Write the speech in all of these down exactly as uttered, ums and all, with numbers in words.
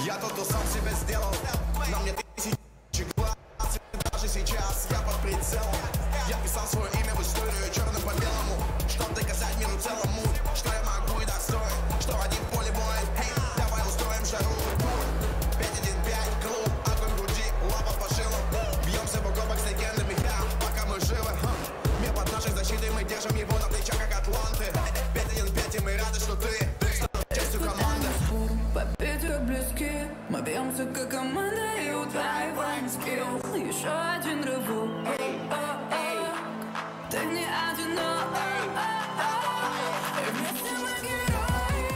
Я тот, кто сам себя сделал. На мне тысячи глаз. Даже сейчас я под прицелом. Я писал свое имя в историю черным по белому, чтоб доказать миру целому, что я могу и достоин, что один в поле воин. Эй, давай устроим жару. пять один пять, клуб, огонь в груди, лапа по жилам. Бьемся бок о бок с легендами, да, пока мы живы. Мир под нашей защитой, мы держим его на плечах, как атланты. пять один пять, и мы рады, что ты стал частью команды. Победы близки, мы бьемся как команда и удваиваем скилл. Еще один рывок, эй, о, эй, ты не одинок, эй, о, о, и вместе мы герои.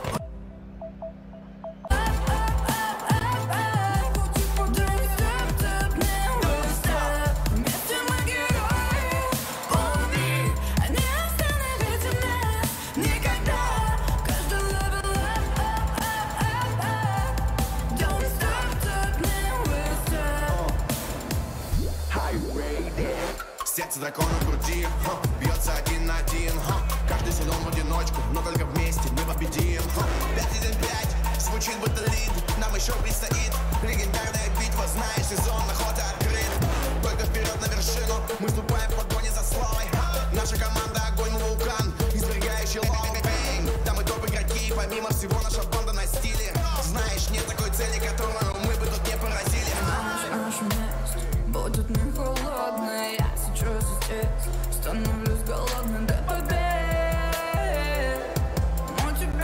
Пути путем, стоп, стоп, не выстав. Вместе мы герои, помни, не остановите нас никогда. Каждый левел up, up, up, up, up. Don't stop, stop, не выстав. Сердце дракона в груди, ха, бьется один на один, ха. Каждый силен в одиночку, но только вместе мы победим, ха. пять один пять, звучит будто лид, нам еще предстоит легендарная битва, знаешь, сезон охоты открыт. Только вперед на вершину, мы ступаем в погоне за славой, ха. Наша команда огонь, вулкан, извергающий лоу-бэнг. Там и топ-игроки, помимо всего наша банда на стиле. Знаешь, нет такой цели, которую мы бы тут не поразили. Знаешь, наше место будет не холодно. Я сейчас здесь становлюсь голодным до побед. Мой тебе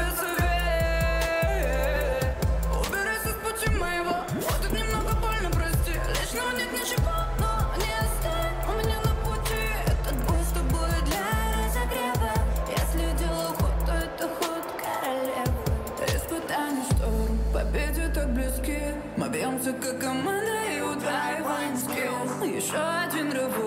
совет: убирайся с пути моего. Будет немного больно, прости. Лишнего нет ничего, но не оставь у меня на пути. Этот бой с тобой для разогрева. Если делаю ход, то это ход королевы. Испытание, шторм, победе так близки. Мы бьемся как команда и удваиваем скилл. Еще один рывок.